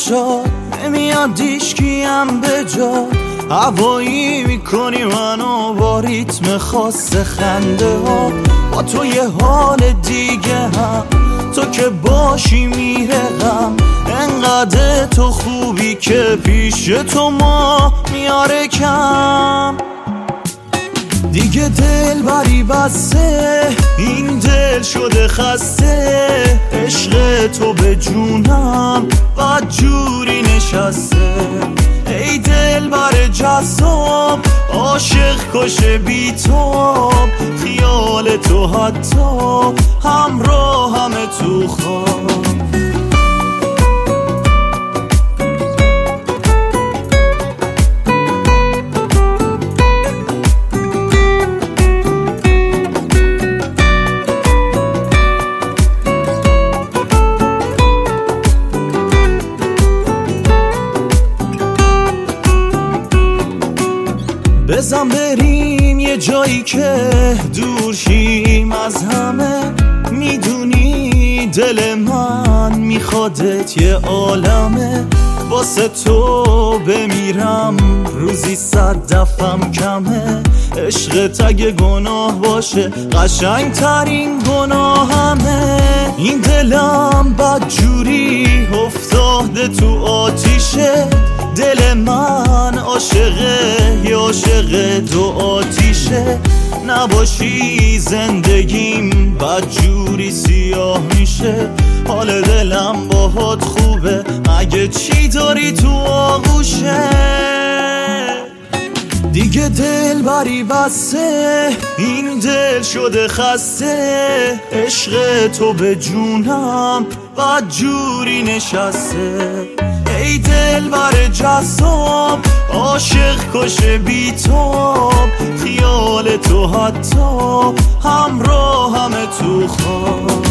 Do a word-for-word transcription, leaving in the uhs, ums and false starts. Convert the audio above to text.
چشات نمیاد هیچکیم به جا، هوایی میکنی منو با ریتم خاص خنده ها. با تو یه حال دیگه هم، تو که باشی میره غم، انقدر تو خوبی که پیش تو ما میاره کم. دیگه دل بری بسته، این دل شده خسته، عشق تو به جونم بد جوری نشسته. ای دل بر جذاب، عاشق کشه بی تو، خیال تو حتی همراه همه تو خواب. بزن بریم یه جایی که دور شیم از همه، میدونی دل من میخوادت یه عالمه. واسه تو بمیرم روزی صد دفعم کمه، عشقت اگه گناه باشه قشنگ ترین گناهمه. این دلم بد جوری افتاده تو آتیشه، دل من عاشقه یا عاشق دو آتیشه. نباشی زندگیم بد جوری سیاه میشه، حال دلم باهات خوبه مگه چی داری تو آغوشه. دیگه دل بری بسته، این دل شده خسته، عشق تو به جونم بد جوری نشسته. ای دل بر جذاب، عاشق کشه بی تو، خیال تو حتی همراه همه تو خواب.